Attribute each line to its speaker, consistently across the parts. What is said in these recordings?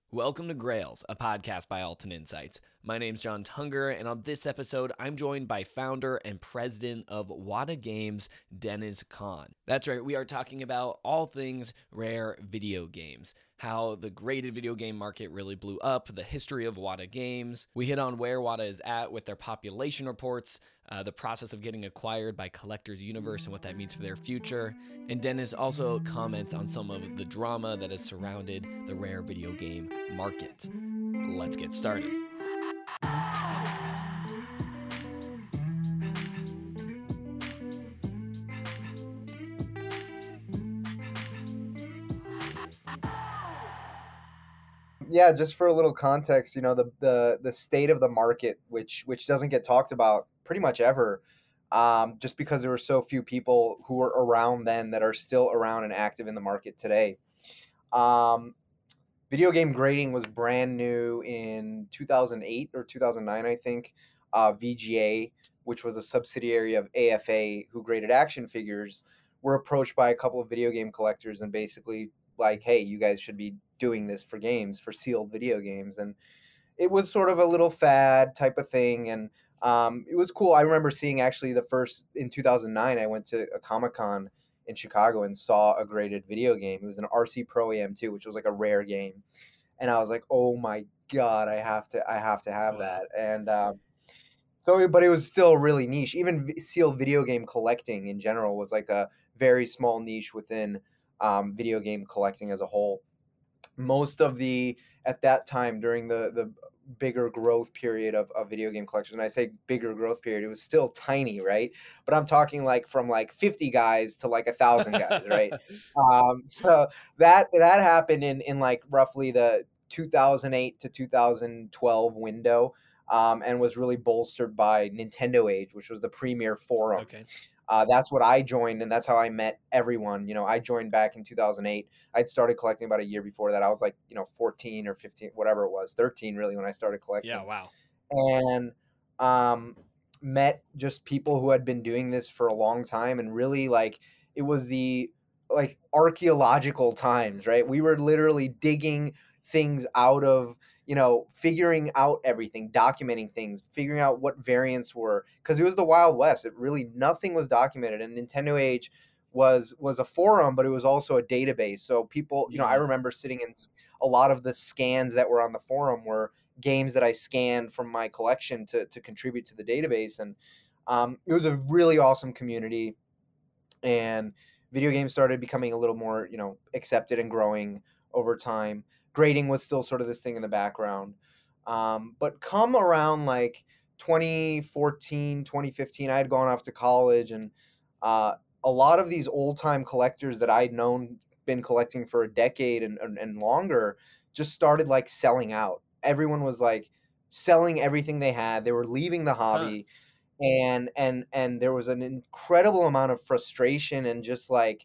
Speaker 1: Welcome to Grails, a podcast by Alton Insights. My name's John Tunger, and on this episode, I'm joined by founder and president of Wata Games, Deniz Khan. That's right, we are talking about all things rare video games, how the graded video game market really blew up, the history of Wata Games. We hit on where Wata is at with their population reports, the process of getting acquired by Collectors Universe and what that means for their future. And Deniz also comments on some of the drama that has surrounded the rare video game market. Let's get started.
Speaker 2: Yeah, just for a little context, the state of the market, which doesn't get talked about pretty much ever, just because there were so few people who were around then that are still around and active in the market today. Video game grading was brand new in 2008 or 2009, I think. VGA, which was a subsidiary of AFA, who graded action figures, were approached by a couple of video game collectors and basically like, hey, you guys should be doing this for games, for sealed video games. And it was sort of a little fad type of thing. And it was cool. I remember seeing actually in 2009, I went to a Comic-Con in Chicago and saw a graded video game. It was an RC Pro AM2, which was like a rare game. And I was like, oh my God, I have to have that. And but it was still really niche. Even sealed video game collecting in general was like a very small niche within video game collecting as a whole. Most of at that time during the bigger growth period of video game collections, and I say bigger growth period, it was still tiny, right? But I'm talking like from like 50 guys to like 1,000 guys, right? So that happened in like roughly the 2008 to 2012 window, and was really bolstered by Nintendo Age, which was the premier forum.
Speaker 1: Okay.
Speaker 2: That's what I joined, and that's how I met everyone. I joined back in 2008. I'd started collecting about a year before that. I was like, 14 or 15, whatever it was, 13 really when I started collecting.
Speaker 1: Yeah, wow.
Speaker 2: And met just people who had been doing this for a long time, and really like it was the like archaeological times, right? We were literally digging things out of figuring out everything, documenting things, figuring out what variants were, because it was the Wild West. It really, nothing was documented. And Nintendo Age was a forum, but it was also a database. So people, I remember sitting in a lot of the scans that were on the forum were games that I scanned from my collection to contribute to the database. And it was a really awesome community. And video games started becoming a little more, accepted and growing over time. Grading was still sort of this thing in the background. But come around like 2014, 2015, I had gone off to college, and a lot of these old-time collectors that I'd been collecting for a decade and longer, just started like selling out. Everyone was like selling everything they had. They were leaving the hobby. And there was an incredible amount of frustration and just like,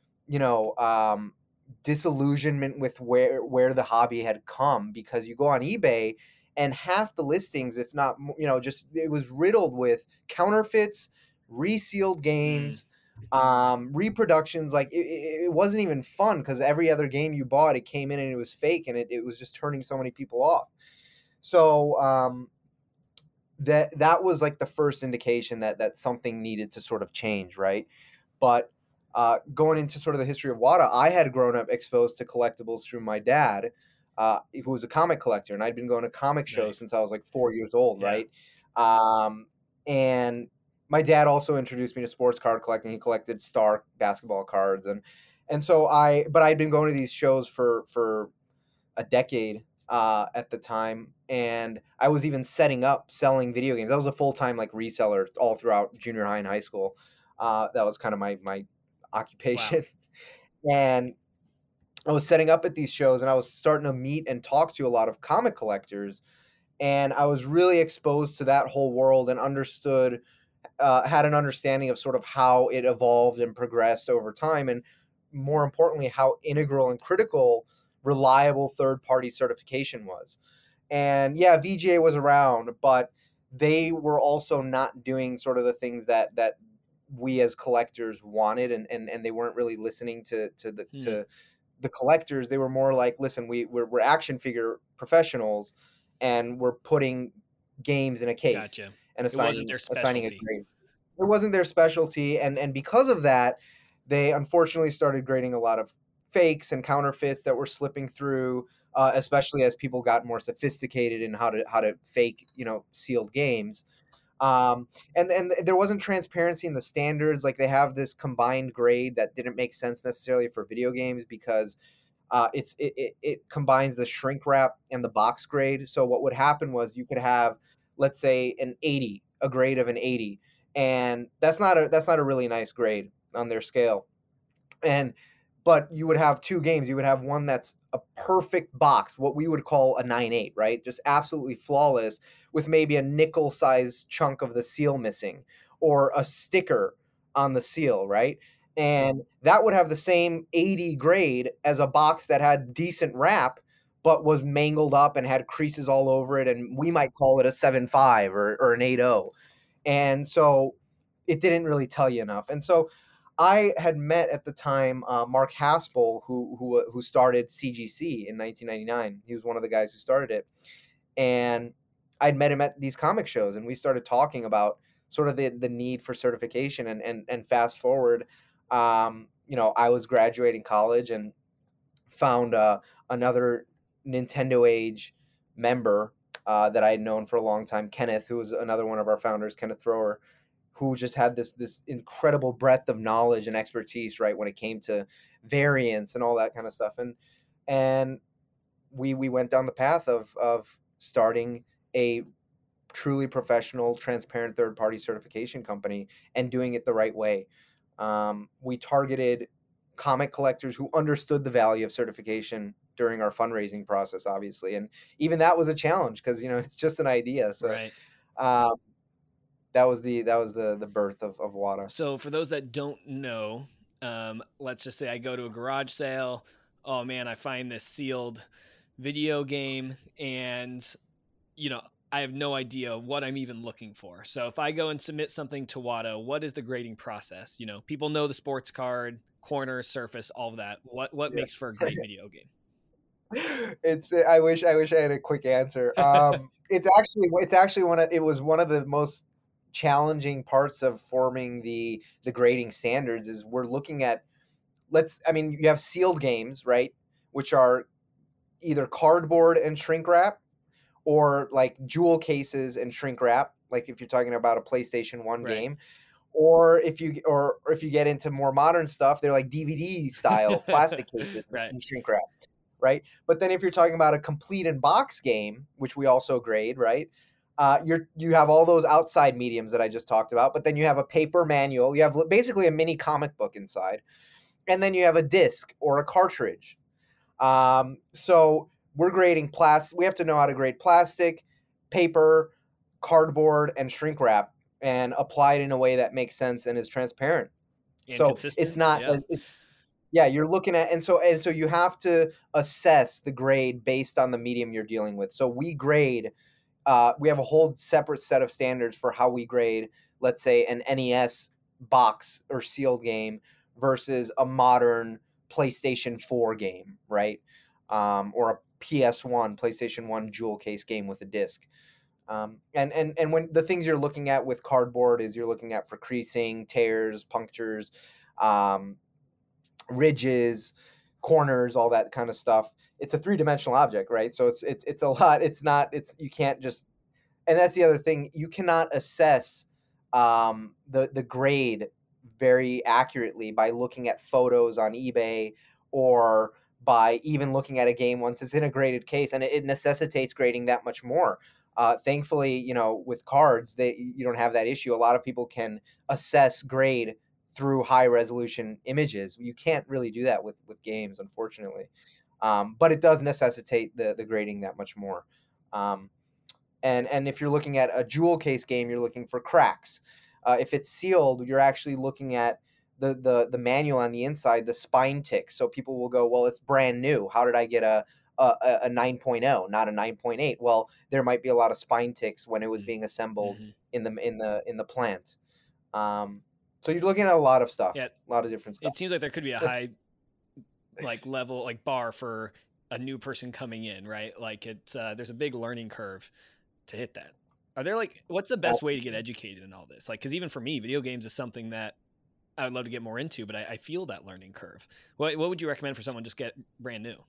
Speaker 2: disillusionment with where the hobby had come, because you go on eBay and half the listings, if not, just it was riddled with counterfeits, resealed games, reproductions. Like it wasn't even fun, because every other game you bought, it came in and it was fake, and it was just turning so many people off. So that was like the first indication that something needed to sort of change, right? But going into sort of the history of Wata, I had grown up exposed to collectibles through my dad, who was a comic collector, and I'd been going to comic shows since I was like 4 years old, right? And my dad also introduced me to sports card collecting. He collected star basketball cards, and so but I'd been going to these shows for a decade at the time, and I was even selling video games. I was a full-time like reseller all throughout junior high and high school. That was kind of my occupation. Wow. And I was setting up at these shows, and I was starting to meet and talk to a lot of comic collectors, and I was really exposed to that whole world and had an understanding of sort of how it evolved and progressed over time, and more importantly, how integral and critical reliable third-party certification was. And yeah, VGA was around, but they were also not doing sort of the things that we as collectors wanted, and they weren't really listening to the collectors, they were more like, listen, we're action figure professionals, and we're putting games in a case
Speaker 1: Gotcha.
Speaker 2: and
Speaker 1: It wasn't
Speaker 2: assigning
Speaker 1: their
Speaker 2: a
Speaker 1: specialty.
Speaker 2: grade. It wasn't their specialty, and because of that, they unfortunately started grading a lot of fakes and counterfeits that were slipping through, especially as people got more sophisticated in how to fake, sealed games. And there wasn't transparency in the standards. Like, they have this combined grade that didn't make sense necessarily for video games, because it combines the shrink wrap and the box grade. So what would happen was, you could have, let's say, a grade of an 80, and that's not a really nice grade on their scale. And but you would have two games. You would have one that's a perfect box, what we would call a 9.8, right? Just absolutely flawless, with maybe a nickel sized chunk of the seal missing, or a sticker on the seal, right? And that would have the same 80 grade as a box that had decent wrap, but was mangled up and had creases all over it. And we might call it a 7.5 or an 8.0. And so it didn't really tell you enough. And so I had met at the time Mark Haspel, who started CGC in 1999. He was one of the guys who started it, and I'd met him at these comic shows, and we started talking about sort of the need for certification. And fast forward, I was graduating college and found another Nintendo Age member that I had known for a long time, Kenneth, who was another one of our founders, Kenneth Thrower, who just had this incredible breadth of knowledge and expertise, right, when it came to variants and all that kind of stuff. And we went down the path of starting a truly professional, transparent third-party certification company, and doing it the right way. We targeted comic collectors who understood the value of certification during our fundraising process, obviously, and even that was a challenge, because it's just an idea. So
Speaker 1: Right.
Speaker 2: that was the birth of WADA.
Speaker 1: So for those that don't know, let's just say I go to a garage sale. Oh man, I find this sealed video game, and I have no idea what I'm even looking for. So if I go and submit something to WADA, what is the grading process? People know the sports card, corner, surface, all of that. What
Speaker 2: Yeah.
Speaker 1: makes for a great video game?
Speaker 2: I wish I had a quick answer. It's actually it was one of the most challenging parts of forming the grading standards. Is we're looking at, you have sealed games, right, which are either cardboard and shrink wrap, or like jewel cases and shrink wrap, like if you're talking about a PlayStation 1
Speaker 1: Right.
Speaker 2: game. Or if you get into more modern stuff, they're like DVD style plastic cases
Speaker 1: Right.
Speaker 2: and shrink wrap, right? But then if you're talking about a complete in box game, which we also grade, right? You have all those outside mediums that I just talked about, but then you have a paper manual. You have basically a mini comic book inside, and then you have a disc or a cartridge. So we're grading plastic. We have to know how to grade plastic, paper, cardboard, and shrink wrap, and apply it in a way that makes sense and is transparent.
Speaker 1: And
Speaker 2: So
Speaker 1: consistent.
Speaker 2: it's not you're looking at, and so you have to assess the grade based on the medium you're dealing with. So we grade, we have a whole separate set of standards for how we grade, let's say, an NES box or sealed game versus a modern PlayStation 4 game, right? Or a PlayStation 1 jewel case game with a disc. And when the things you're looking at with cardboard is, you're looking at for creasing, tears, punctures, ridges, corners, all that kind of stuff. It's a three-dimensional object, right? So it's a lot. You can't just, and that's the other thing. You cannot assess the grade very accurately by looking at photos on eBay, or by even looking at a game once it's in a graded case, and it necessitates grading that much more. Thankfully, with cards, you don't have that issue. A lot of people can assess grade through high resolution images. You can't really do that with games, unfortunately. But it does necessitate the grading that much more. And if you're looking at a jewel case game, you're looking for cracks. If it's sealed, you're actually looking at the manual on the inside, the spine ticks. So people will go, well, it's brand new. How did I get a 9.0, not a 9.8? Well, there might be a lot of spine ticks when it was being assembled in the plant. So you're looking at a lot of stuff,
Speaker 1: Yeah,
Speaker 2: a lot of different stuff.
Speaker 1: it seems like there could be a high like level, like bar for a new person coming in, right? Like it's there's a big learning curve to hit that. Are there like, what's the best way to get
Speaker 2: Absolutely.
Speaker 1: educated in all this? Like, because even for me, video games is something that I would love to get more into, but I feel that learning curve. What would you recommend for someone just get brand new?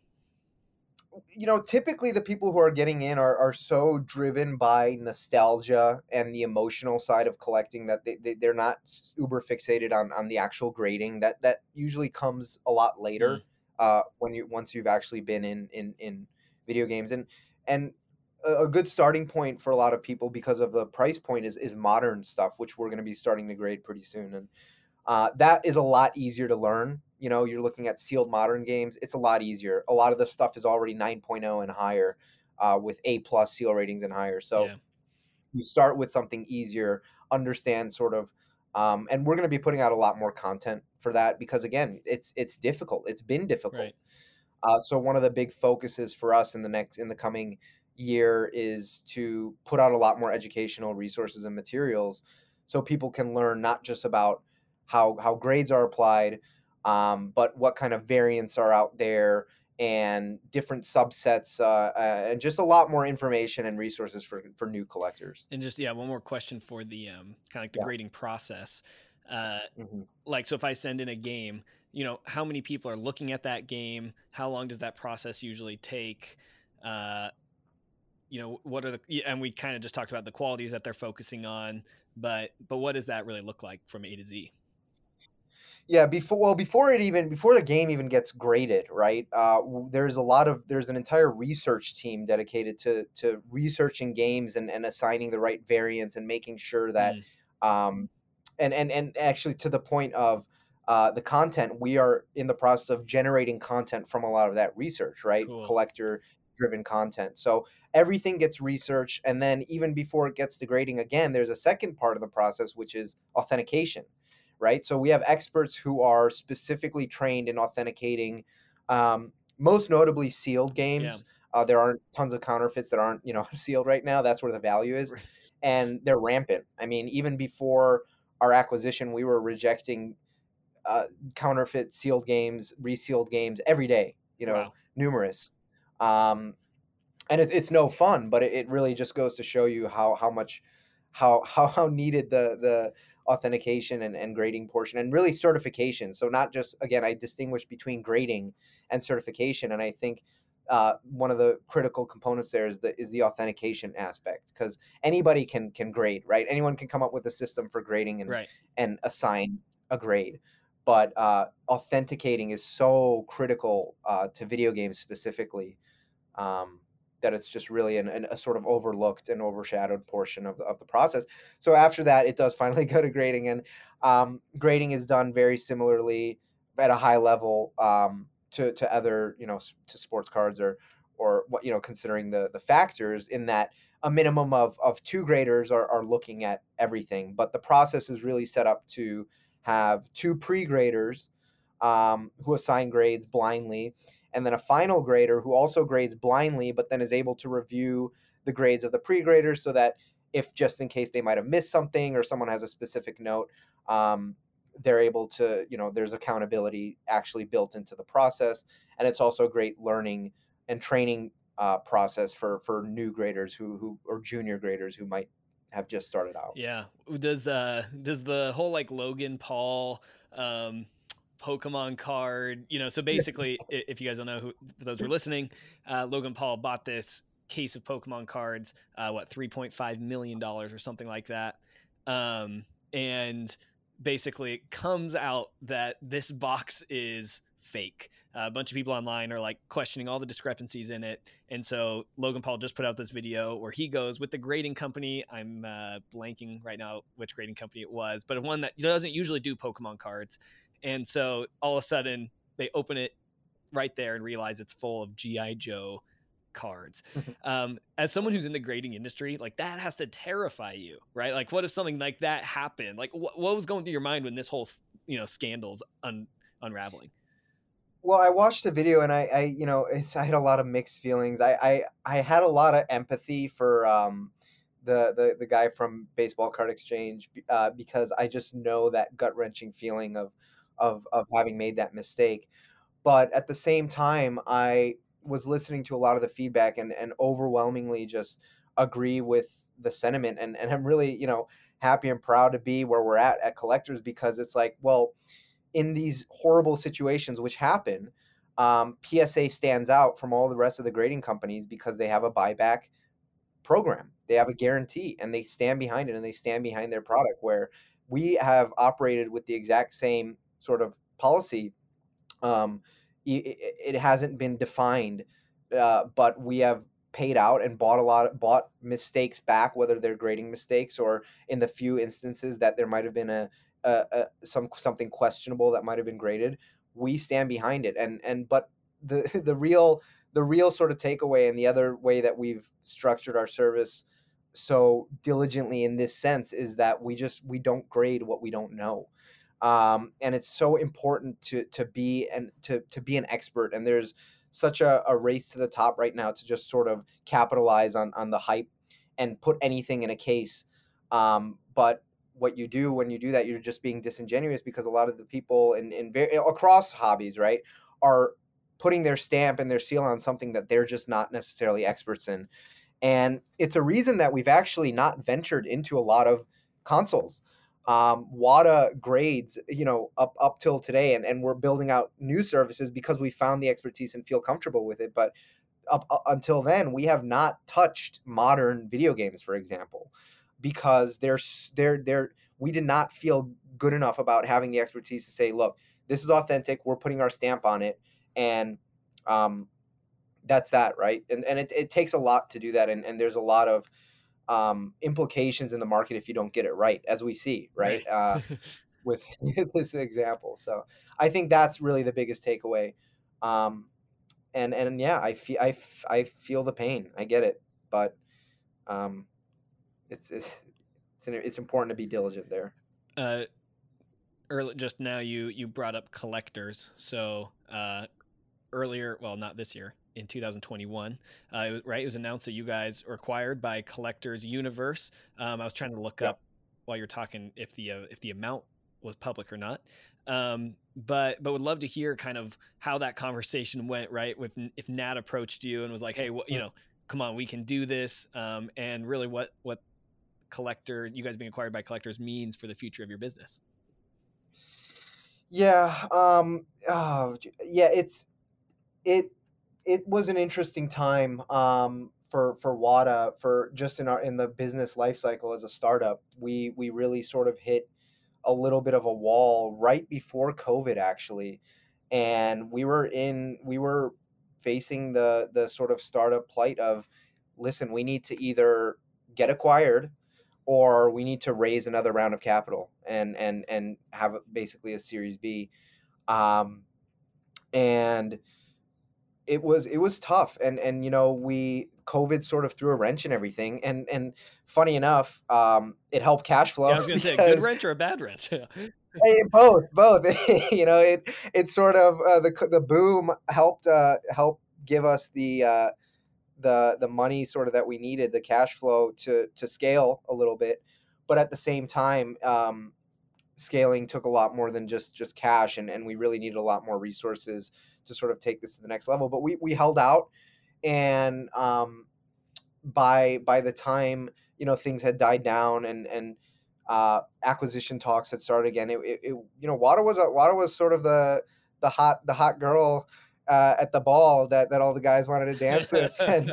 Speaker 2: Typically the people who are getting in are so driven by nostalgia and the emotional side of collecting that they're not uber fixated on the actual grading. That usually comes a lot
Speaker 1: Mm,
Speaker 2: later, when you once you've actually been in video games. And a good starting point for a lot of people, because of the price point, is modern stuff, which we're going to be starting to grade pretty soon. And that is a lot easier to learn. You're looking at sealed modern games. It's a lot easier. A lot of the stuff is already 9.0 and higher, with A plus seal ratings and higher. So
Speaker 1: yeah,
Speaker 2: you start with something easier, understand sort of, and we're going to be putting out a lot more content for that, because again, it's difficult. It's been difficult.
Speaker 1: right.
Speaker 2: So one of the big focuses for us in the coming year is to put out a lot more educational resources and materials, so people can learn not just about how grades are applied, but what kind of variants are out there, and different subsets, and just a lot more information and resources for new collectors.
Speaker 1: And just, yeah, one more question for the kind of like the
Speaker 2: Yeah.
Speaker 1: grading process. Uh,
Speaker 2: Mhm.
Speaker 1: like, so if I send in a game, how many people are looking at that game? How long does that process usually take? Uh, what are the, yeah, and we kind of just talked about the qualities that they're focusing on, but what does that really look like from A to Z?
Speaker 2: Yeah, before the game even gets graded, right? There's an entire research team dedicated to researching games, and assigning the right variants, and making sure that,
Speaker 1: Mm,
Speaker 2: um and actually, to the point of, the content, we are in the process of generating content from a lot of that research, right?
Speaker 1: cool.
Speaker 2: Collector driven content. So everything gets researched, and then even before it gets to grading, again, there's a second part of the process, which is authentication, right? So we have experts who are specifically trained in authenticating, most notably sealed
Speaker 1: Yeah.
Speaker 2: games. There aren't tons of counterfeits that aren't, sealed right now. That's where the value is, and they're rampant. I mean, even before our acquisition, we were rejecting, counterfeit sealed games, resealed games every day.
Speaker 1: Wow.
Speaker 2: Numerous. Um, and it's no fun, but it really just goes to show you how much, how needed the authentication and grading portion, and really certification. So not just, again, I distinguish between grading and certification, and I think, one of the critical components there is the authentication aspect, because anybody can grade, right? Anyone can come up with a system for grading and
Speaker 1: Right.
Speaker 2: and assign a grade, but authenticating is so critical, to video games specifically, um, that it's just really a sort of overlooked and overshadowed portion of the process. So after that, it does finally go to grading, and grading is done very similarly at a high level, to other, to sports cards, or what, considering the factors, in that a minimum of two graders are looking at everything, but the process is really set up to have two pre-graders, who assign grades blindly, and then a final grader who also grades blindly, but then is able to review the grades of the pre-graders, so that, if just in case they might have missed something, or someone has a specific note, they're able to, there's accountability actually built into the process. And it's also a great learning and training, process for new graders, who or junior graders who might have just started out.
Speaker 1: Yeah. Does the whole like Logan Paul um Pokemon card, so basically, if you guys don't know, who, for those who are listening, Logan Paul bought this case of Pokemon cards, $3.5 million or something like that. And basically it comes out that this box is fake. A bunch of people online are like questioning all the discrepancies in it. And so Logan Paul just put out this video where he goes with the grading company. I'm blanking right now which grading company it was, but one that doesn't usually do Pokemon cards. And so all of a sudden they open it right there and realize it's full of G.I. Joe cards. As someone who's in the grading industry, like that has to terrify you, right? Like, what if something like that happened? Like, what was going through your mind when this whole, scandal's unraveling?
Speaker 2: Well, I watched the video, and I had a lot of mixed feelings. I had a lot of empathy for, the guy from Baseball Card Exchange, because I just know that gut wrenching feeling of having made that mistake. But at the same time, I was listening to a lot of the feedback and overwhelmingly just agree with the sentiment. And I'm really, happy and proud to be where we're at Collectors, because it's like, well, in these horrible situations which happen, PSA stands out from all the rest of the grading companies because they have a buyback program. They have a guarantee and they stand behind it and they stand behind their product, where we have operated with the exact same sort of policy. It hasn't been defined, but we have paid out and bought mistakes back, whether they're grading mistakes or in the few instances that there might have been something questionable that might have been graded. We stand behind it, but the the real sort of takeaway, and the other way that we've structured our service so diligently in this sense, is that we don't grade what we don't know. And it's so important to be an expert. And there's such a race to the top right now to just sort of capitalize on the hype and put anything in a case. But what you do when you do that, you're just being disingenuous, because a lot of the people across hobbies, right, are putting their stamp and their seal on something that they're just not necessarily experts in. And it's a reason that we've actually not ventured into a lot of consoles. WADA grades, up till today, and we're building out new services because we found the expertise and feel comfortable with it. But up until then, we have not touched modern video games, for example, because we did not feel good enough about having the expertise to say, look, this is authentic. We're putting our stamp on it, and that's that, right? And it takes a lot to do that, and there's a lot of implications in the market if you don't get it right, as we see, right? With this example. So I think that's really the biggest takeaway. And yeah, I feel the pain. I get it, but it's important to be diligent there.
Speaker 1: Early, just now you brought up Collectors. So earlier, well, not this year, in 2021, right? It was announced that you guys were acquired by Collectors Universe. I was trying to look up while you're talking if the amount was public or not. But would love to hear kind of how that conversation went, right? With if Nat approached you and was like, hey, come on, we can do this. And really what you guys being acquired by Collectors means for the future of your business.
Speaker 2: Yeah. It was an interesting time for WADA, for just in the business life cycle as a startup. We really sort of hit a little bit of a wall right before COVID, actually, and we were facing the sort of startup plight of, listen, we need to either get acquired or we need to raise another round of capital and have basically a Series B. And it was tough, and COVID sort of threw a wrench in everything, and funny enough, it helped cash flow.
Speaker 1: Yeah, I was gonna say, good wrench or a bad wrench?
Speaker 2: Both. It sort of the boom helped give us the money sort of that we needed, the cash flow to scale a little bit, but at the same time, scaling took a lot more than just cash, and we really needed a lot more resources to sort of take this to the next level. But we held out, and by the time things had died down and acquisition talks had started again, WADA was sort of the hot girl at the ball that all the guys wanted to dance with and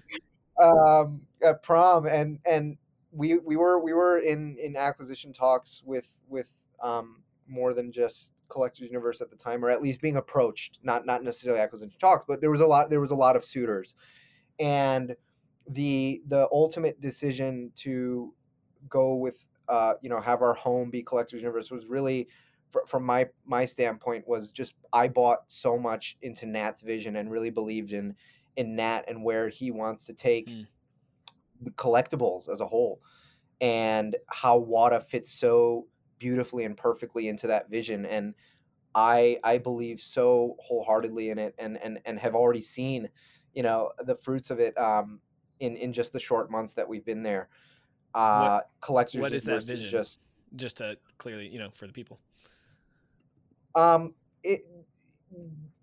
Speaker 2: at prom, and we were in acquisition talks with more than just Collectors Universe at the time, or at least being approached, not necessarily acquisition talks, but there was a lot of suitors, and the ultimate decision to go with have our home be Collectors Universe was really, from my standpoint, was just I bought so much into Nat's vision and really believed in Nat and where he wants to take the collectibles as a whole, and how WADA fits so beautifully and perfectly into that vision. And I believe so wholeheartedly in it, and have already seen the fruits of it in just the short months that we've been there. Collectors
Speaker 1: what is that vision?
Speaker 2: Is
Speaker 1: just to clearly, for the people.
Speaker 2: It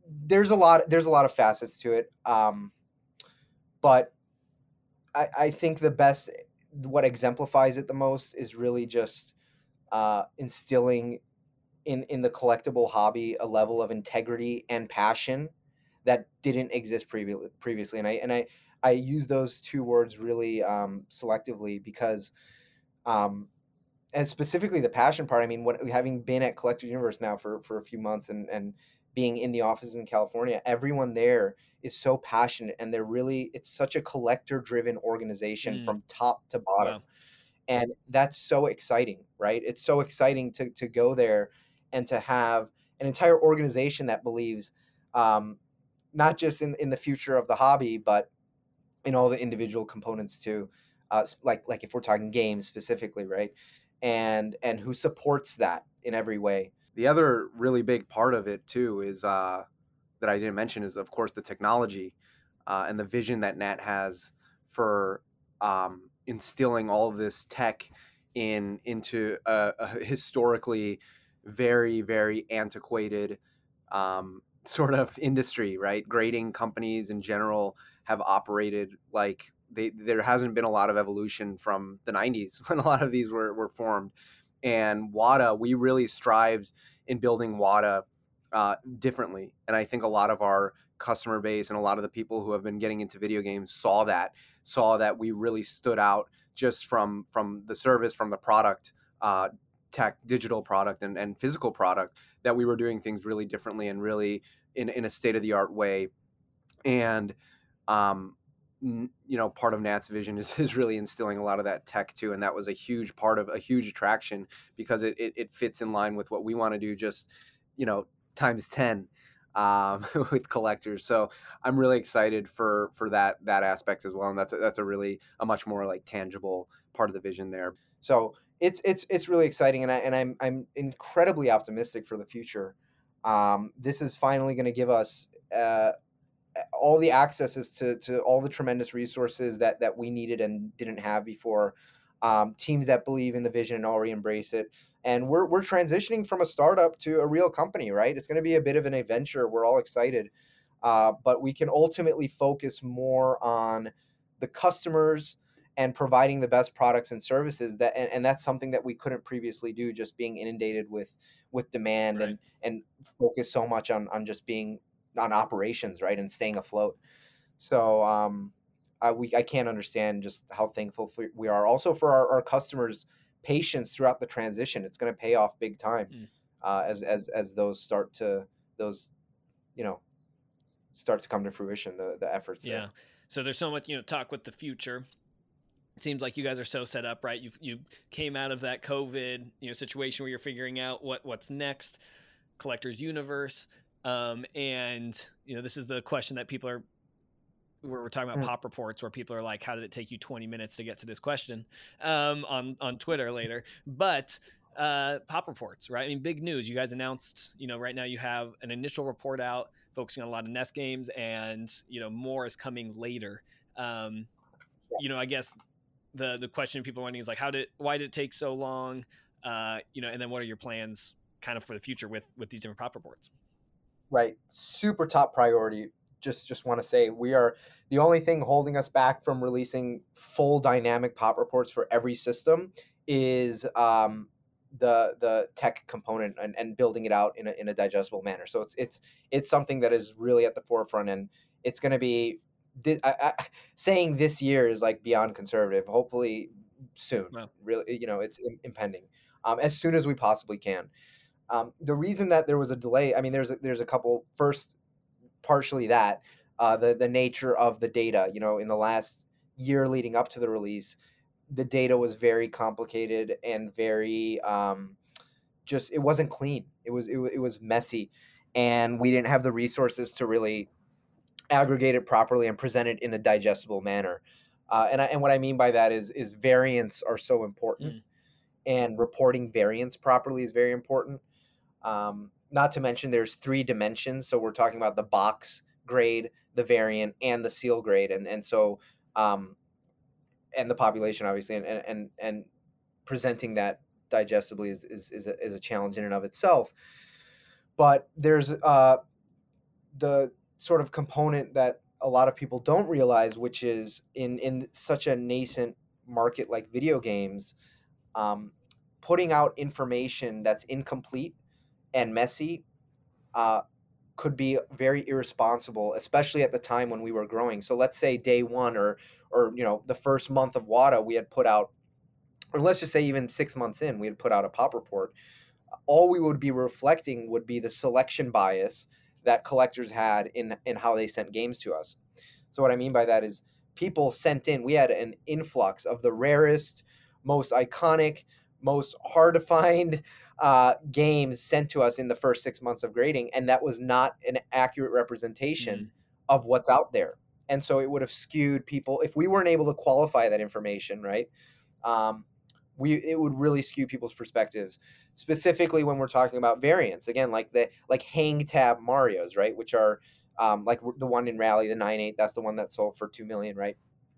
Speaker 2: there's a lot of facets to it. But I think what exemplifies it the most is really just instilling in the collectible hobby a level of integrity and passion that didn't exist previously. And I use those two words really selectively because and specifically the passion part. I mean, having been at Collector Universe now for a few months and being in the offices in California, everyone there is so passionate, and it's such a collector driven organization from top to bottom.
Speaker 1: Wow.
Speaker 2: And that's so exciting, right? It's so exciting to go there and to have an entire organization that believes not just in the future of the hobby, but in all the individual components too. Like if we're talking games specifically, right? And who supports that in every way.
Speaker 3: The other really big part of it too is that I didn't mention is, of course, the technology and the vision that Nat has for instilling all of this tech into a historically very, very antiquated sort of industry, right? Grading companies in general have operated like there hasn't been a lot of evolution from the 90s when a lot of these were formed. And WATA, we really strived in building WATA differently. And I think a lot of our customer base and a lot of the people who have been getting into video games saw that we really stood out just from the service, from the product, tech, digital product and physical product, that we were doing things really differently and really in a state-of-the-art way. And part of Nat's vision is really instilling a lot of that tech too, and that was a huge part of a huge attraction because it fits in line with what we want to do, just times 10 with collectors. So I'm really excited for that aspect as well, and that's a much more like tangible part of the vision there.
Speaker 2: So it's really exciting, and I'm incredibly optimistic for the future. This is finally going to give us all the accesses to all the tremendous resources that we needed and didn't have before. Teams that believe in the vision and already embrace it. And we're transitioning from a startup to a real company, right? It's going to be a bit of an adventure. We're all excited. But we can ultimately focus more on the customers and providing the best products and services and that's something that we couldn't previously do, just being inundated with demand.
Speaker 1: Right.
Speaker 2: And focus so much on just being on operations, right, and staying afloat. So I can't understand just how thankful we are also for our customers' patience throughout the transition. It's going to pay off big time as those start to come to fruition, the efforts.
Speaker 1: Yeah. There. So there's so much talk with the future. It seems like you guys are so set up, right? You came out of that COVID situation where you're figuring out what's next. Collector's Universe. And this is the question that people are, we're talking about pop reports where people are like, how did it take you 20 minutes to get to this question on Twitter later? But pop reports, right? I mean, big news. You guys announced, right now you have an initial report out focusing on a lot of NES games, and more is coming later. I guess the question people are wondering is like, why did it take so long? And then what are your plans kind of for the future with these different pop reports?
Speaker 2: Right. Super top priority. Just want to say we are the only thing holding us back from releasing full dynamic pop reports for every system is the tech component and building it out in a digestible manner. So it's something that is really at the forefront, and it's going to be saying this year is like beyond conservative. Hopefully soon. Wow. Really, it's impending as soon as we possibly can. The reason that there was a delay, I mean, there's a couple. First, partially that the nature of the data. In the last year leading up to the release, the data was very complicated and very it wasn't clean. It was messy, and we didn't have the resources to really aggregate it properly and present it in a digestible manner. And what I mean by that is variants are so important, and reporting variants properly is very important. Not to mention there's 3 dimensions. So we're talking about the box grade, the variant, and the seal grade. And so, and the population, obviously, and presenting that digestibly is a challenge in and of itself. But there's, the sort of component that a lot of people don't realize, which is in such a nascent market like video games, um, putting out information that's incomplete and messy uh, could be very irresponsible, especially at the time when we were growing. So let's say day one or the first month of WADA, we had put out, or let's just say even 6 months in, we had put out a pop report. All we would be reflecting would be the selection bias that collectors had in how they sent games to us. So what I mean by that is people sent in, we had an influx of the rarest, most iconic, most hard to find games sent to us in the first 6 months of grading, and that was not an accurate representation of what's out there. And so it would have skewed people if we weren't able to qualify that information, right? It would really skew people's perspectives, specifically when we're talking about variants. Again, like hang tab Marios, right? Which are like the one in Rally, the 9.8. That's the one that sold for $2 million, right?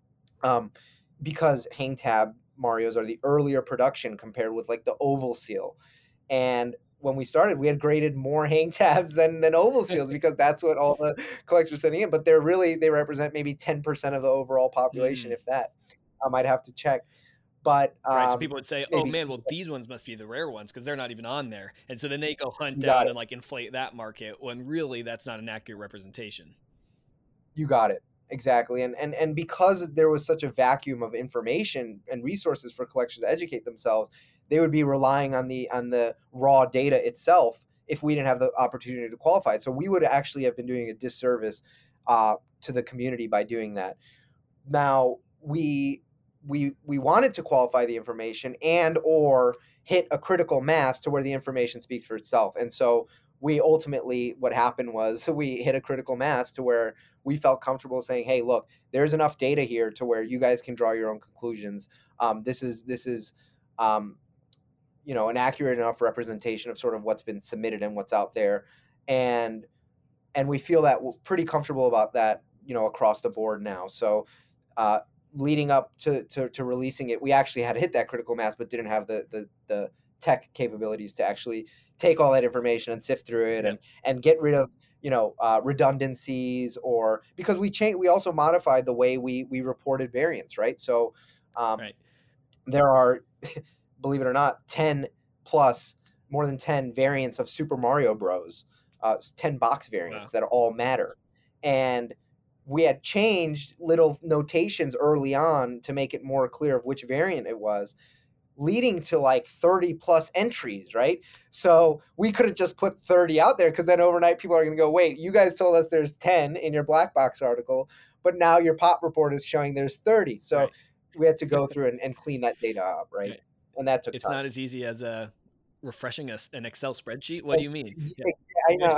Speaker 2: Because hang tab Marios are the earlier production compared with like the oval seal. And when we started, we had graded more hang tabs than oval seals because that's what all the collectors are sending in. But they represent maybe 10% of the overall population, if that. I might have to check. But
Speaker 1: right, so people would say, "Oh man, well these ones must be the rare ones because they're not even on there," and so then they go hunt down and like inflate that market when really that's not an accurate representation.
Speaker 2: You got it. Exactly. And because there was such a vacuum of information and resources for collectors to educate themselves, they would be relying on the raw data itself if we didn't have the opportunity to qualify it. So we would actually have been doing a disservice to the community by doing that. Now, we wanted to qualify the information and or hit a critical mass to where the information speaks for itself. And so we ultimately, what happened was we hit a critical mass to where we felt comfortable saying, hey, look, there's enough data here to where you guys can draw your own conclusions. This is an accurate enough representation of sort of what's been submitted and what's out there. And we feel that we're pretty comfortable about that, across the board now. So leading up to releasing it, we actually had to hit that critical mass, but didn't have the tech capabilities to actually take all that information and sift through it and get rid of redundancies, or because we also modified the way we reported variants, right? So there are, believe it or not, more than 10 variants of Super Mario Bros. 10 box variants that all matter. And we had changed little notations early on to make it more clear of which variant it was, leading to like 30 plus entries, right? So we could have just put 30 out there because then overnight people are going to go, wait, you guys told us there's 10 in your black box article, but now your pop report is showing there's 30. So we had to go through and clean that data up, right? And that took time.
Speaker 1: It's not as easy as refreshing an Excel spreadsheet. What do you mean?
Speaker 2: I know.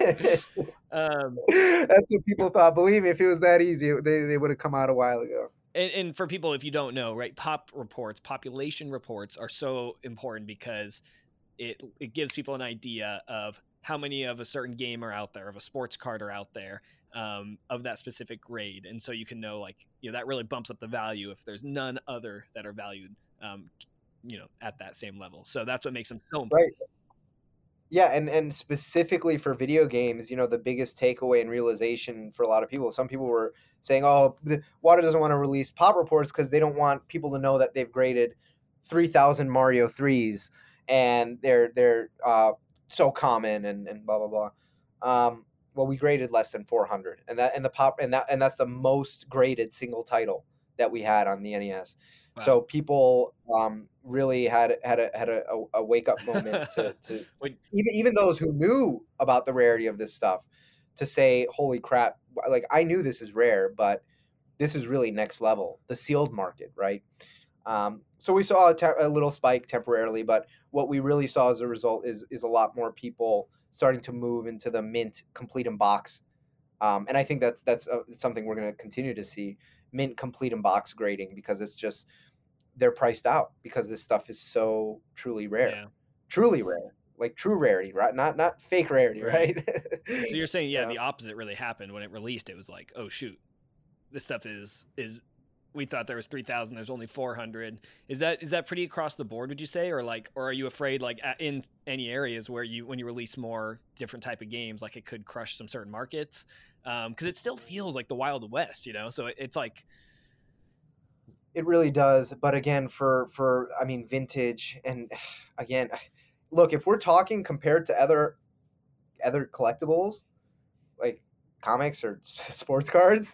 Speaker 2: That's what people thought. Believe me, if it was that easy, they would have come out a while ago.
Speaker 1: And for people, if you don't know, right, population reports are so important because it gives people an idea of how many of a certain game are out there, of a sports card are out there, of that specific grade. And so you can know, like, that really bumps up the value if there's none other that are valued, at that same level. So that's what makes them so important.
Speaker 2: Right. Yeah, and specifically for video games, the biggest takeaway and realization for a lot of people, some people were saying, oh, WADA doesn't want to release pop reports because they don't want people to know that they've graded 3,000 Mario 3s and they're so common and blah blah blah. Well, we graded less than 400, and that's the most graded single title that we had on the NES. Wow. So people really had a wake up moment to even those who knew about the rarity of this stuff to say, holy crap, like I knew this is rare, but this is really next level, the sealed market, right? So we saw a little spike temporarily, but what we really saw as a result is a lot more people starting to move into the mint complete in box. And I think that's something we're going to continue to see, mint complete in box grading, because it's just, they're priced out because this stuff is so truly rare, truly rare, like true rarity, right? Not fake rarity, right?
Speaker 1: So you're saying, the opposite really happened when it released. It was like, oh shoot, this stuff is we thought there was 3,000, there's only 400. Is that pretty across the board, would you say? Or are you afraid like in any areas where when you release more different type of games, like it could crush some certain markets? Cause it still feels like the Wild West, so it's like,
Speaker 2: it really does. But again, I mean, vintage, and again, look, if we're talking compared to other collectibles like comics or sports cards,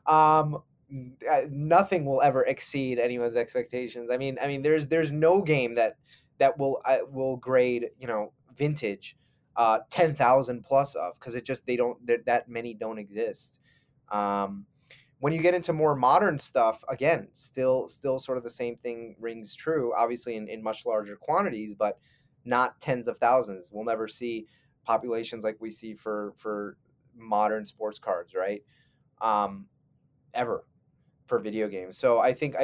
Speaker 2: nothing will ever exceed anyone's expectations. I mean, there's no game that will grade, vintage 10,000 plus of, because that many don't exist. When you get into more modern stuff, again, still sort of the same thing rings true, obviously in much larger quantities, but not tens of thousands. We'll never see populations like we see for modern sports cards, right? Ever for video games. So I think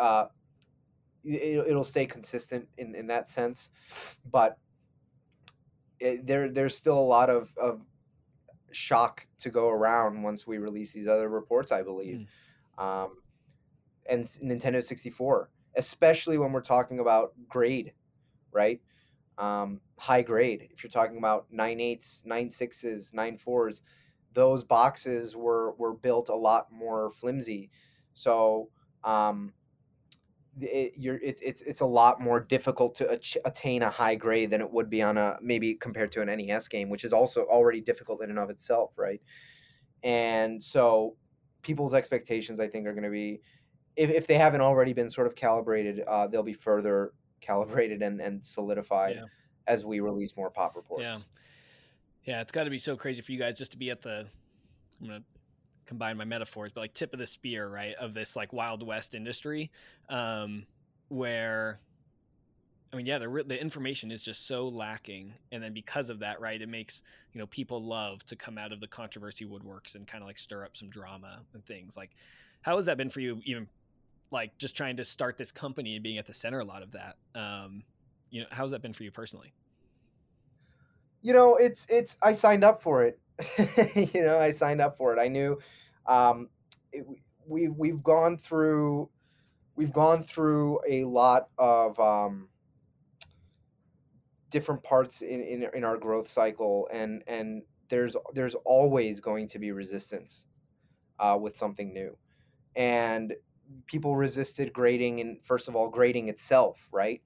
Speaker 2: it'll stay consistent in that sense, but there's still a lot of shock to go around once we release these other reports, I believe. And Nintendo 64, especially when we're talking about grade, right? High grade. If you're talking about 9.8s, 9.6s, 9.4s, those boxes were built a lot more flimsy. So it's a lot more difficult to attain a high grade than it would be on maybe compared to an NES game, which is also already difficult in and of itself, right? And so people's expectations, I think, are going to be, if they haven't already been sort of calibrated, they'll be further calibrated and solidified as we release more pop reports.
Speaker 1: Yeah, it's got to be so crazy for you guys just to be at I'm going to combine my metaphors, but like tip of the spear, right, of this like Wild West industry, where, I mean, the information is just so lacking. And then because of that, right, it makes, people love to come out of the controversy woodworks and kind of like stir up some drama and things. Like, how has that been for you, even like just trying to start this company and being at the center a lot of that? How's that been for you personally?
Speaker 2: I signed up for it. I signed up for it. I knew we've gone through a lot of different parts in our growth cycle, and there's always going to be resistance with something new, and people resisted grading, and first of all grading itself, right?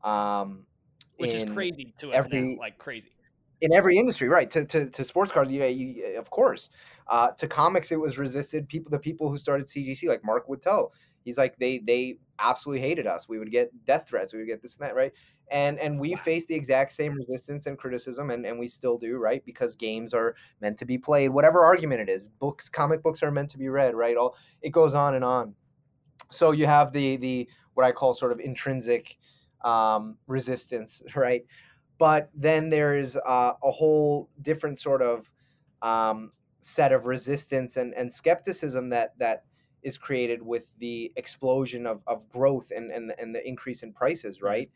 Speaker 1: Which is crazy to us now, like crazy.
Speaker 2: In every industry, right? To sports cards, of course. To comics, it was resisted. The people who started CGC, like Mark would tell, he's like, they absolutely hated us. We would get death threats. We would get this and that, right? And we faced the exact same resistance and criticism, and we still do, right? Because games are meant to be played, whatever argument it is. Comic books are meant to be read, right? It goes on and on. So you have the what I call sort of intrinsic resistance, right? But then there's a whole different sort of set of resistance and skepticism that is created with the explosion of growth and the increase in prices, right?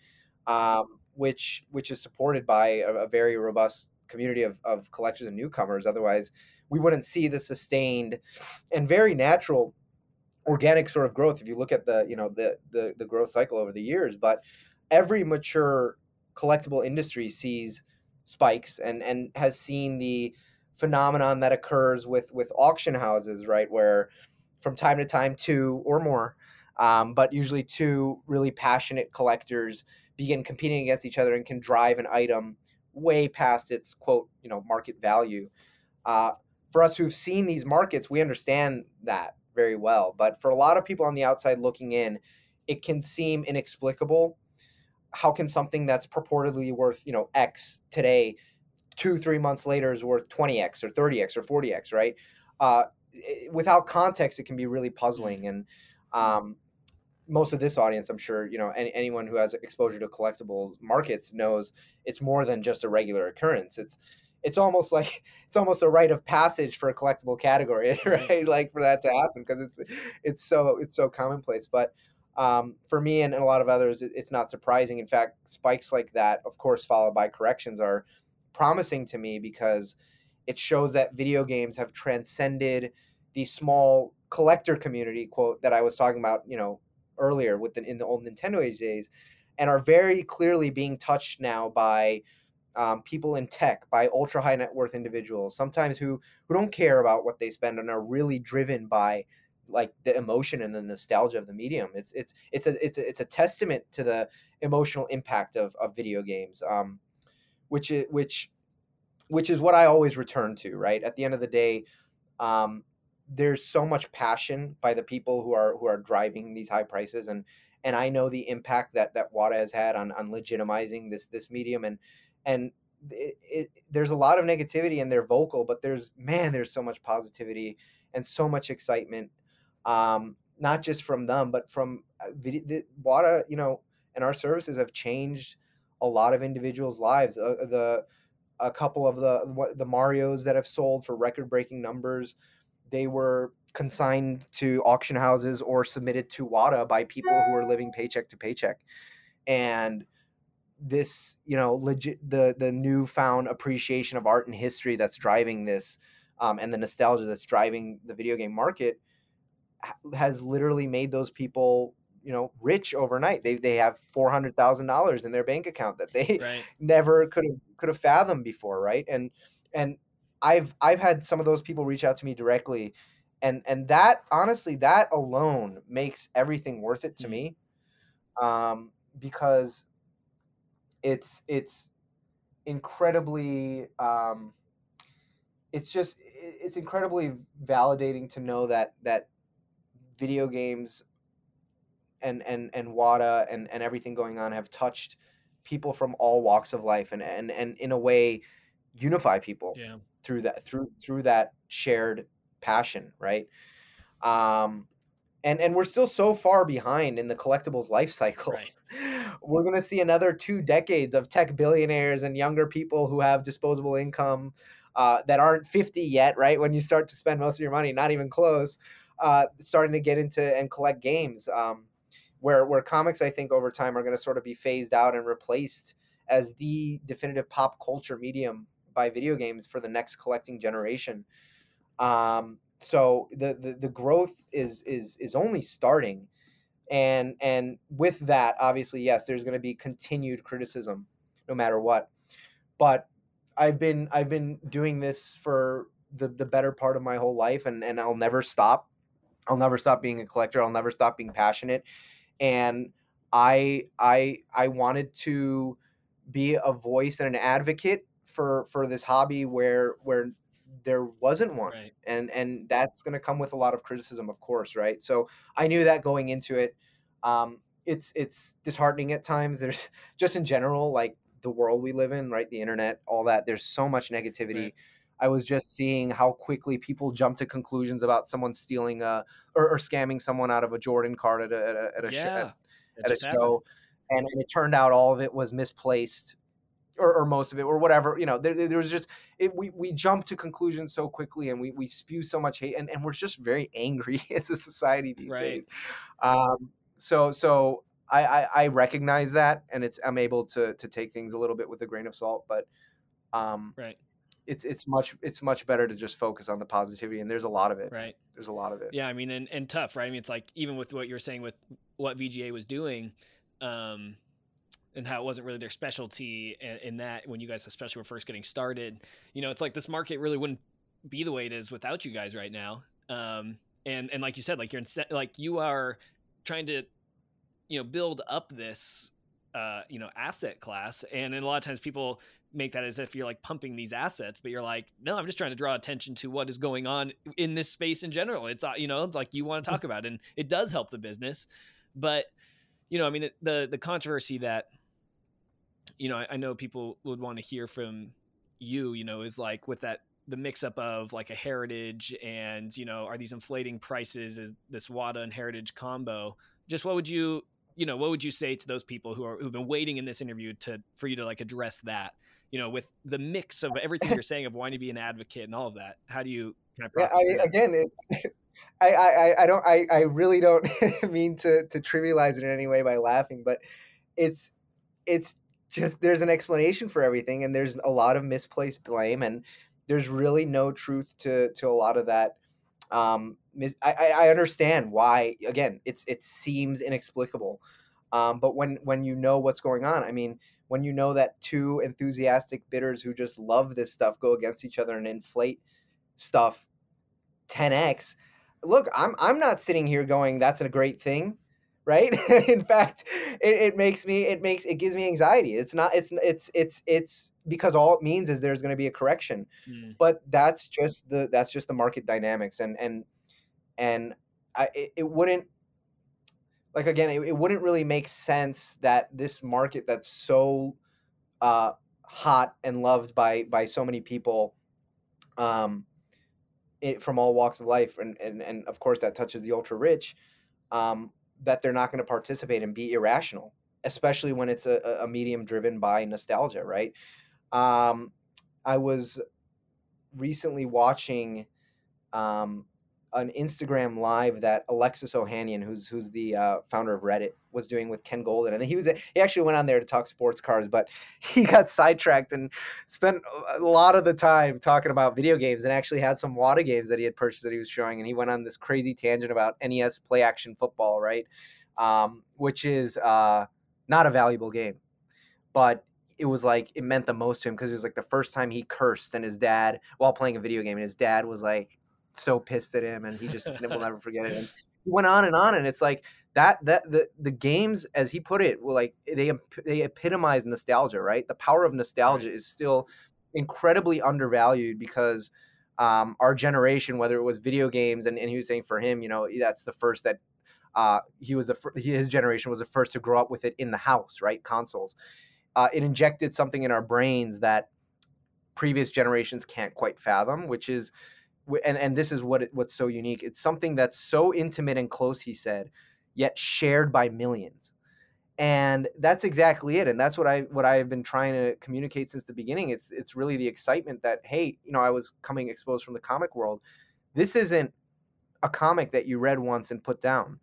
Speaker 2: Which is supported by a very robust community of collectors and newcomers. Otherwise, we wouldn't see the sustained and very natural organic sort of growth if you look at the growth cycle over the years. But every mature collectible industry sees spikes and has seen the phenomenon that occurs with auction houses, right, where from time to time two or more, but usually two really passionate collectors begin competing against each other and can drive an item way past its quote market value. For us who've seen these markets, we understand that very well, but for a lot of people on the outside looking in, it can seem inexplicable. How can something that's purportedly worth, X today, 2-3 months later is worth 20X or 30X or 40X, right? Without context, it can be really puzzling. And most of this audience, I'm sure, anyone who has exposure to collectibles markets knows it's more than just a regular occurrence. It's almost a rite of passage for a collectible category, right? Like for that to happen, because it's so commonplace. But for me and a lot of others, it's not surprising. In fact, spikes like that, of course, followed by corrections, are promising to me because it shows that video games have transcended the small collector community, quote, that I was talking about, earlier in the old Nintendo age days, and are very clearly being touched now by people in tech, by ultra high net worth individuals, sometimes who don't care about what they spend and are really driven by like the emotion and the nostalgia of the medium. It's a testament to the emotional impact of video games, which is what I always return to. Right at the end of the day, there's so much passion by the people who are driving these high prices, and I know the impact that WATA has had on legitimizing this medium, and there's a lot of negativity and they're vocal, but there's so much positivity and so much excitement, not just from them, but from WATA, and our services have changed a lot of individuals' lives. A couple of the Marios that have sold for record-breaking numbers, they were consigned to auction houses or submitted to WATA by people who are living paycheck to paycheck. And this, legit, the newfound appreciation of art and history that's driving this, and the nostalgia that's driving the video game market has literally made those people, rich overnight. They have $400,000 in their bank account that they
Speaker 1: Right.
Speaker 2: never could have fathomed before, right? And I've had some of those people reach out to me directly, and that, honestly, that alone makes everything worth it to me, because it's incredibly, it's incredibly validating to know that video games and WATA and everything going on have touched people from all walks of life, and in a way unify people
Speaker 1: Yeah.
Speaker 2: through that shared passion, right? And we're still so far behind in the collectibles life cycle.
Speaker 1: Right.
Speaker 2: We're going to see another 2 decades of tech billionaires and younger people who have disposable income, that aren't 50 yet, right? When you start to spend most of your money, not even close, starting to get into and collect games, where comics, I think, over time are going to sort of be phased out and replaced as the definitive pop culture medium by video games for the next collecting generation. So the growth is only starting, and with that, obviously, yes, there's going to be continued criticism no matter what. But I've been doing this for the better part of my whole life, and I'll never stop. I'll never stop being a collector. I'll never stop being passionate. And I wanted to be a voice and an advocate for this hobby where there wasn't one.
Speaker 1: Right.
Speaker 2: And that's going to come with a lot of criticism, of course, right? So I knew that going into it. It's disheartening at times. There's just in general, like the world we live in, right? The internet, all that. There's so much negativity.
Speaker 1: Right.
Speaker 2: I was just seeing how quickly people jump to conclusions about someone stealing or scamming someone out of a Jordan card at a
Speaker 1: Yeah. That
Speaker 2: at a
Speaker 1: just happened.
Speaker 2: show, and it turned out all of it was misplaced, or most of it, or whatever. There was just we jump to conclusions so quickly, and we spew so much hate, and we're just very angry as a society these days. So I recognize that, and I'm able to take things a little bit with a grain of salt, but
Speaker 1: Right.
Speaker 2: it's much better to just focus on the positivity, and there's a lot of it.
Speaker 1: Right.
Speaker 2: There's a lot of it.
Speaker 1: Yeah, I mean, and tough, right? I mean, it's like, even with what you're saying with what VGA was doing, and how it wasn't really their specialty, in that when you guys especially were first getting started, it's like this market really wouldn't be the way it is without you guys right now. And like you said, like you are trying to, build up this, asset class. And then a lot of times people make that as if you're like pumping these assets, but you're like, no, I'm just trying to draw attention to what is going on in this space in general. It's, it's like you want to talk about it, and it does help the business. But, I mean, the controversy that, I know people would want to hear from you, is like with that, the mix up of like a heritage and, are these inflating prices, is this WATA and heritage combo? Just what would you say to those people who've been waiting in this interview for you to like address that, with the mix of everything you're saying of wanting to be an advocate and all of that? How do you kind of process that?
Speaker 2: Again, I really don't mean to trivialize it in any way by laughing, but it's just, there's an explanation for everything, and there's a lot of misplaced blame, and there's really no truth to a lot of that I understand why. Again, it seems inexplicable, but when you know what's going on, I mean, when you know that two enthusiastic bidders who just love this stuff go against each other and inflate stuff 10x. Look, I'm not sitting here going that's a great thing, right? In fact, it gives me anxiety. It's not it's because all it means is there's going to be a correction.
Speaker 1: Mm.
Speaker 2: But that's just the market dynamics, and it wouldn't, like, again, it wouldn't really make sense that this market that's so hot and loved by so many people, from all walks of life, and of course that touches the ultra rich, that they're not going to participate and be irrational, especially when it's a medium driven by nostalgia, right? I was recently watching an Instagram live that Alexis Ohanian, who's the founder of Reddit, was doing with Ken Golden, and he actually went on there to talk sports cars, but he got sidetracked and spent a lot of the time talking about video games, and actually had some WADA games that he had purchased that he was showing, and he went on this crazy tangent about NES Play Action Football, right? Which is not a valuable game, but it was like, it meant the most to him because it was like the first time he cursed, and his dad, while playing a video game, and his dad was like so pissed at him, and he just will never forget it. And he went on, and it's like that the games, as he put it, were like they epitomize nostalgia, right? The power of nostalgia is still incredibly undervalued because our generation, whether it was video games, and he was saying for him, that's the first that his generation was the first to grow up with it in the house, right? Consoles. It injected something in our brains that previous generations can't quite fathom, which is, and this is what's so unique. It's something that's so intimate and close, he said, yet shared by millions. And that's exactly it. And that's what I've been trying to communicate since the beginning. It's really the excitement that, hey, I was coming exposed from the comic world. This isn't a comic that you read once and put down.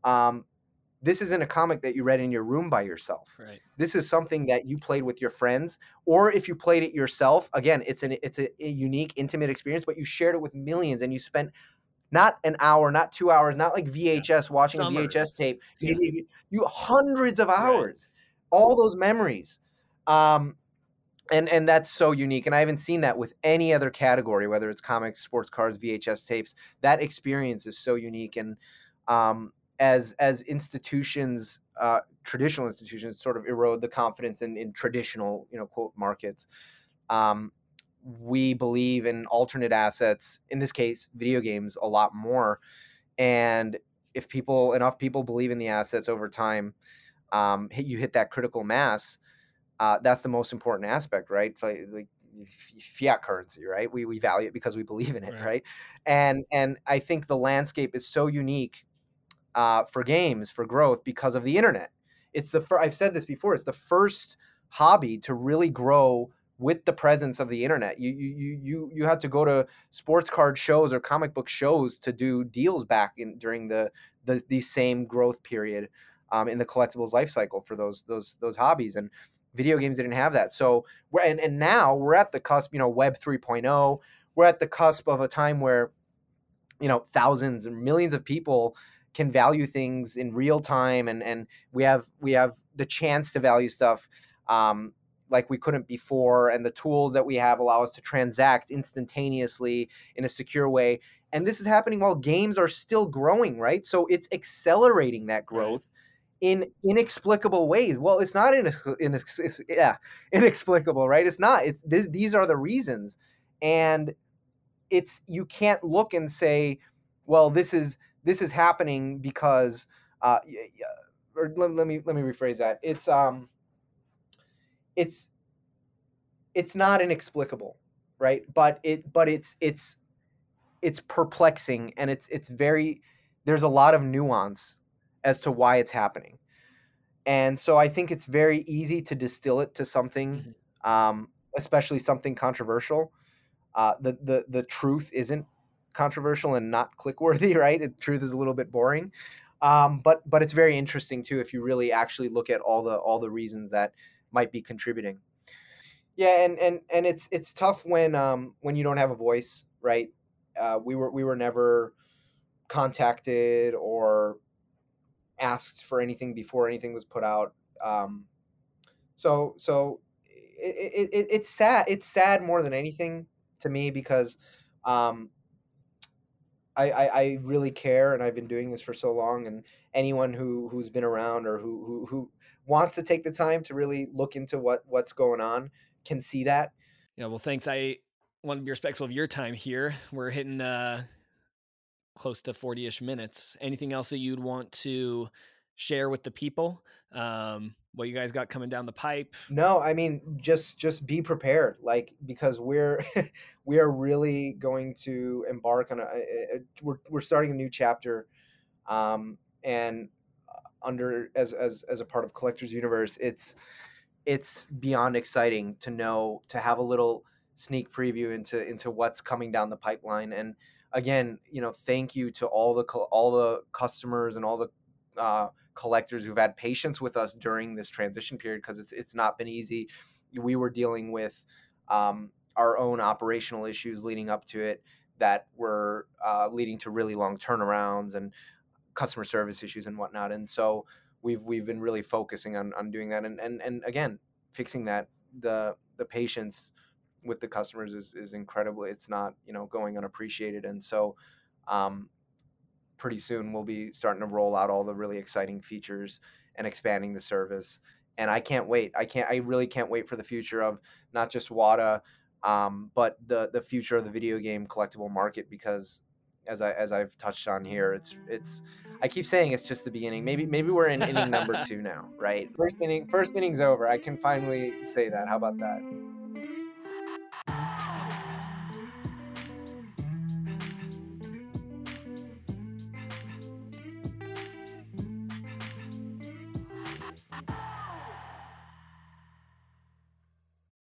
Speaker 2: This isn't a comic that you read in your room by yourself.
Speaker 1: Right.
Speaker 2: This is something that you played with your friends, or if you played it yourself, again, it's a unique, intimate experience, but you shared it with millions, and you spent not an hour, not 2 hours, not like VHS, watching
Speaker 1: Summers.
Speaker 2: a VHS tape, you hundreds of hours, all those memories. And that's so unique. And I haven't seen that with any other category, whether it's comics, sports cars, VHS tapes. That experience is so unique. And as institutions, traditional institutions, sort of erode the confidence in traditional, quote, markets, we believe in alternate assets, in this case, video games, a lot more. And if enough people believe in the assets over time, you hit that critical mass. That's the most important aspect, right? Like fiat currency, right? We value it because we believe in it, right? And I think the landscape is so unique for games, for growth, because of the internet. It's I've said this before, it's the first hobby to really grow with the presence of the internet. You had to go to sports card shows or comic book shows to do deals back during the same growth period in the collectibles life cycle for those hobbies. And video games didn't have that. So now we're at the cusp, Web 3.0. We're at the cusp of a time where thousands and millions of people can value things in real time, and we have the chance to value stuff like we couldn't before, and the tools that we have allow us to transact instantaneously in a secure way. And this is happening while games are still growing, right? So it's accelerating that growth in inexplicable ways. Well, it's not inexplicable, right? It's not. These are the reasons, and you can't look and say, well, this is happening because or let me rephrase that. It's not inexplicable, right? But it's perplexing, and there's a lot of nuance as to why it's happening. And so I think it's very easy to distill it to something, especially something controversial. The truth isn't controversial and not click-worthy, right? The truth is a little bit boring, but it's very interesting too if you really actually look at all the reasons that might be contributing. Yeah, and it's tough when you don't have a voice, right? We were never contacted or asked for anything before anything was put out. So it's sad. It's sad more than anything to me because um, I really care, and I've been doing this for so long. And anyone who's been around or who wants to take the time to really look into what's going on can see that.
Speaker 1: Yeah, well, thanks. I want to be respectful of your time here. We're hitting close to 40-ish minutes. Anything else that you'd want to share with the people? What you guys got coming down the pipe?
Speaker 2: No, I mean, just be prepared, like, because we're we are really going to embark on we're starting a new chapter, and under as a part of Collector's Universe, it's beyond exciting to know, to have a little sneak preview into what's coming down the pipeline. And again, thank you to all the customers and all the collectors who've had patience with us during this transition period, because it's not been easy. We were dealing with our own operational issues leading up to it that were leading to really long turnarounds and customer service issues and whatnot. And so we've been really focusing on doing that, and again, fixing that. The patience with the customers is incredibly, it's not going unappreciated. And so pretty soon we'll be starting to roll out all the really exciting features and expanding the service. And I can't wait. I really can't wait for the future of not just WATA, but the future of the video game collectible market, because as I've touched on here, it's I keep saying it's just the beginning. Maybe we're in inning number 2 now, right? First inning's over. I can finally say that. How about that?